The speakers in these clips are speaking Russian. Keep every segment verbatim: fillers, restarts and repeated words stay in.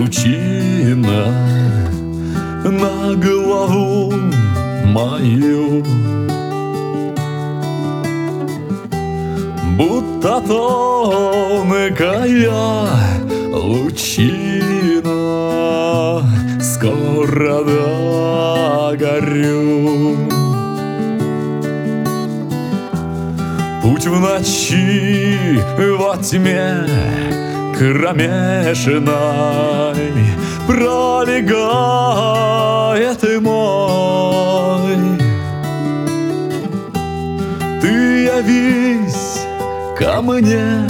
лучина на голову мою, будто тонкая лучина, скоро догорю. Путь в ночи, во тьме кромешной пролегает мой. Ты явись ко мне,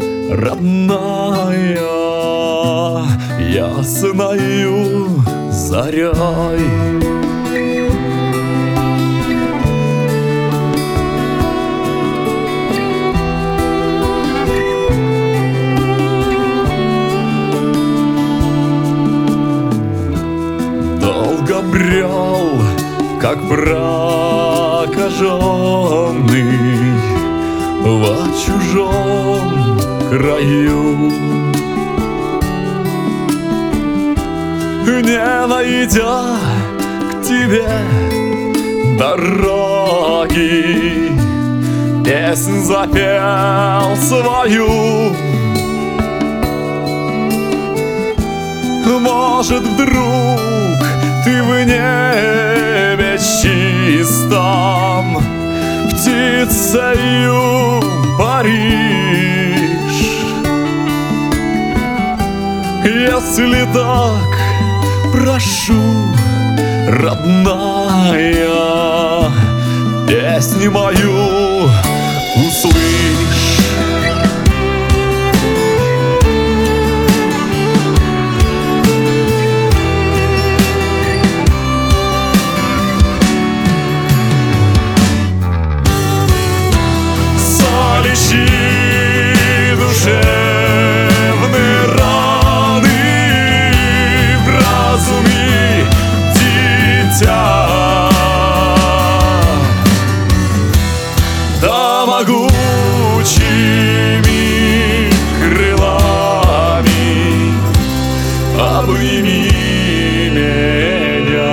родная, ясною зарей. Долго брел, как прокаженный во чужом краю, не найдя к тебе дороги, песнь запел свою. Может, вдруг ты в небе чистом птицею паришь? Если так, прошу, родная, песню мою услышь. Душевные раны в разуме дитя, да могучими крылами обними меня.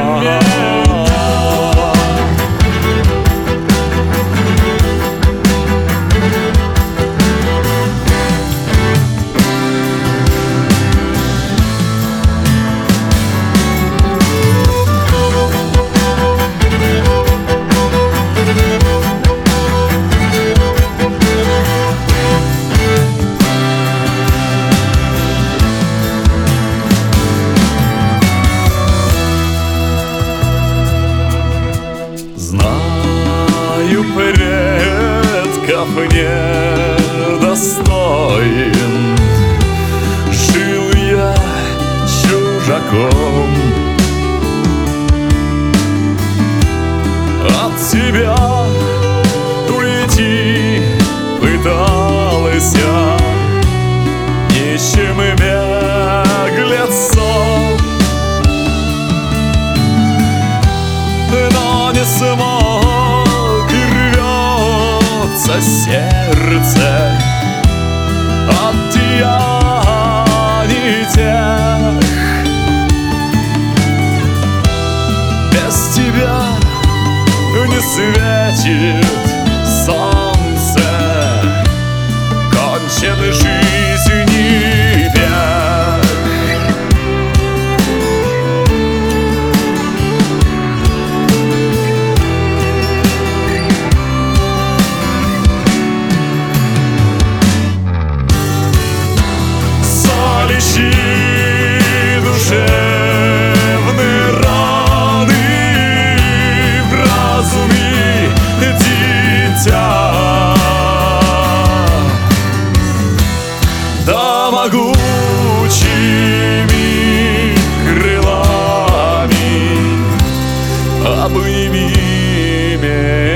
Знаю, предков недостоин, жил я чужаком. От тебя уйти пытался нищим беглецом, но не смог, и рвется сердце от деяний тех. Без тебя не светит солнце, кончены жизни век. Залечи душевные раны в разуме дитя, да могучими крылами обними меня.